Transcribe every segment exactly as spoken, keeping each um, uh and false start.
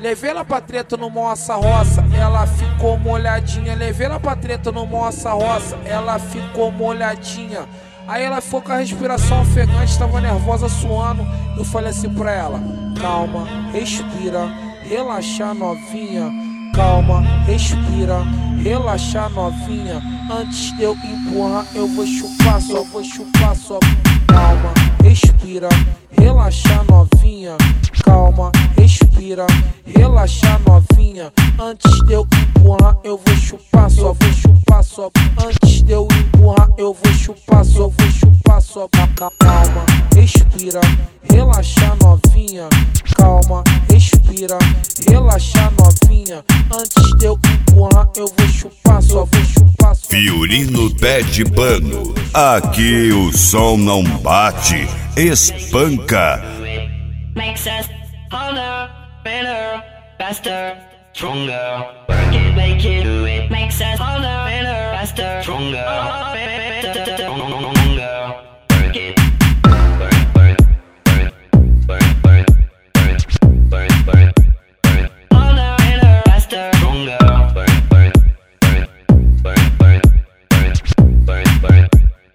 Levei ela pra treta no Moça Roça, ela ficou molhadinha. Levei ela pra treta no Moça Roça, ela ficou molhadinha. Aí ela ficou com a respiração ofegante, tava nervosa, suando. Eu falei assim pra ela: calma, respira, relaxa novinha. Calma, respira, relaxa novinha. Antes de eu empurrar, eu vou chupar, só vou chupar, só. Calma, respira, relaxa novinha. Calma, respira, relaxa novinha. Antes de eu empurrar, eu vou chupar, só vou chupar, só. Antes de eu empurrar, eu vou chupar, só vou chupar, só. Calma, respira, relaxa novinha. Calma, respira, relaxa novinha. Antes de eu empurrar, eu vou chupar, só vou chupar, só. Fiorino Pé de Pano, aqui o som não bate, espanca. Makes us harder, better, faster, stronger. Work it, make it, do it. Makes us harder, better, faster, stronger. Better, stronger. Work it, work, work, work, work, work, work, work, work, work. Harder, better, faster, stronger. Work, work, work, work, work, work, work, work, work.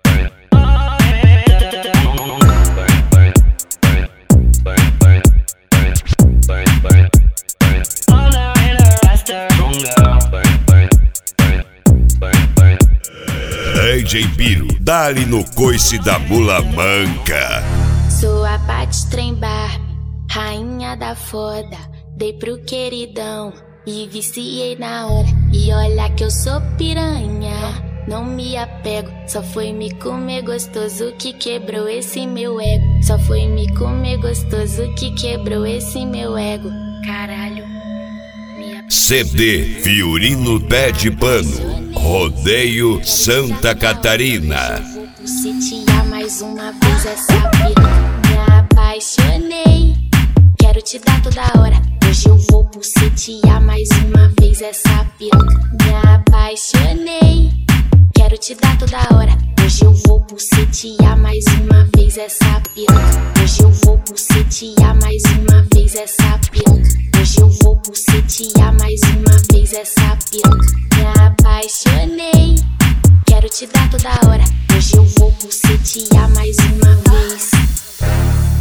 D J Biro, dá-lhe no coice da mula manca. Sou a Paty Trem Barbie, rainha da foda. Dei pro queridão e viciei na hora. E olha que eu sou piranha, não me apego. Só foi me comer gostoso que quebrou esse meu ego. Só foi me comer gostoso que quebrou esse meu ego. Caralho. C D Fiorino Pé de Pano, Rodeio Santa Catarina. Vou sitiar mais uma vez essa piranha. Me apaixonei, quero te dar toda hora. Hoje eu vou bucetear mais uma vez essa piranha. Me apaixonei, quero te dar toda hora. Hoje eu vou bucetear mais uma vez essa piranha. Hoje eu vou bucetear mais uma vez essa piranha. Hoje eu vou bucetear mais uma vez essa piranha. Me apaixonei, quero te dar toda hora. Hoje eu vou bucetear mais uma vez.